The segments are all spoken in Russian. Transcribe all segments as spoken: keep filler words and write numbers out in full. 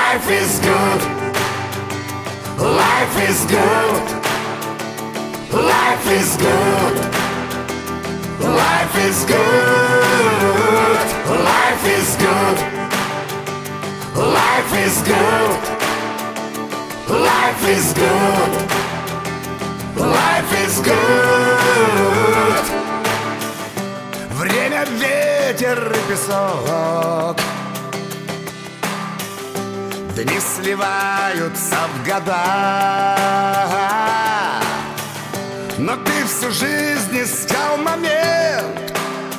Life is good. Life is good. Life is good. Life is good. Life is good. Life is good. Life is good. Life is good. Время, ветер и песок, дни сливаются в года, но ты всю жизнь искал момент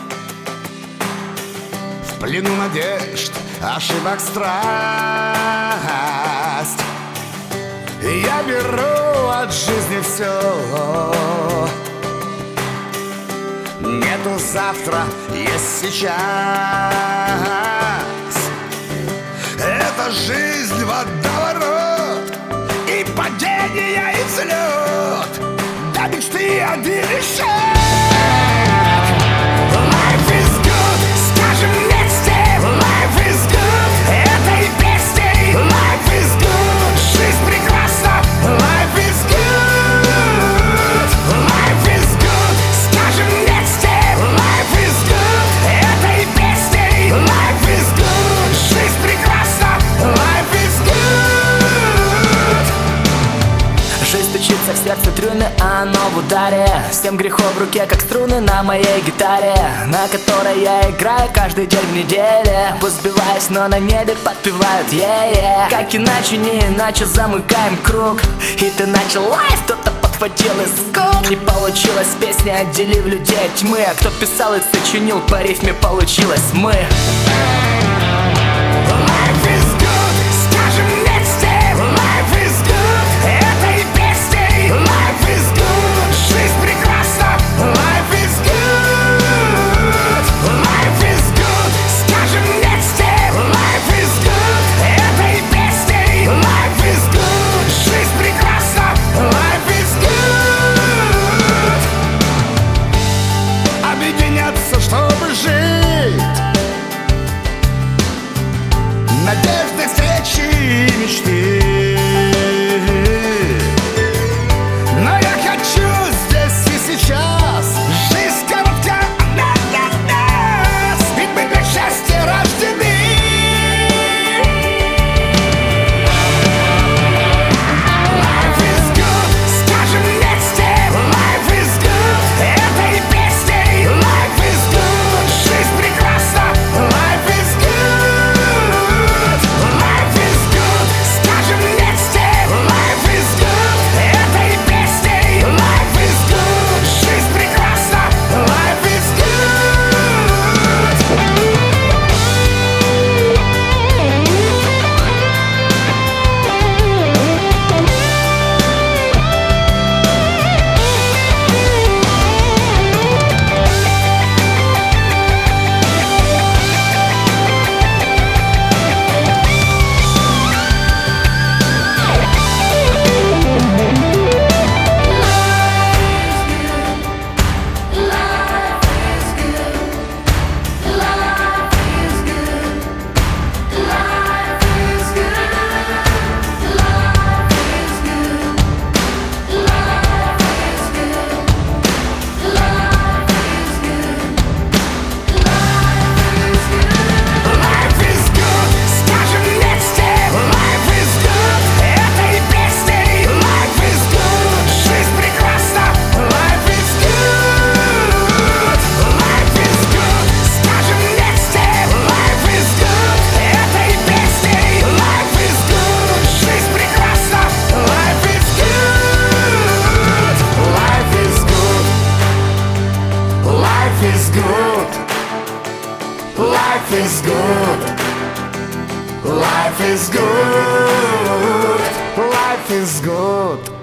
в плену надежд, ошибок, страсть. И я беру от жизни все. Нету завтра, есть сейчас. Это жизнь водоворот, и падение, и взлет, до мечты один лишь шаг. Life is good, скажем вместе. Life is good, это и песни. Life is good, жизнь прекрасна. Life is good, life is good, скажем вместе. Life is good, это и песни. Life is good, жизнь прекрасна. Life is good. Жизнь стучится в сердце трюны, а оно в ударе. Семь грехов в руке, как струны на моей гитаре, на которой я играю каждый день в неделе. Пусть сбиваюсь, но на небе подпевают yeah-yeah. Как иначе, не иначе замыкаем круг. И ты начал лайф, кто-то подхватил из скук. Не получилось песня, отделив людей от тьмы. А кто писал и сочинил, по рифме получилось мы. Life is good, скажем вместе. Life is good, это и песни. Life is good, жизнь прекрасна. Life is good, life is good, скажем вместе. Life is good, это и песни. Life is good, жизнь прекрасна. Life is good. Объединяться, чтобы жить, надежды, встречи и мечты. Но я хочу здесь и сейчас. Жизнь коротка, она для нас, ведь мы для счастья рождены. Life is good, скажем вместе. Life is good, это и песни. Life is good, жизнь прекрасна. Life is good, life is good, скажем вместе. Life is good, это и песни. Life is good, жизнь прекрасна. Life is Life is good. Life is good. Life is good.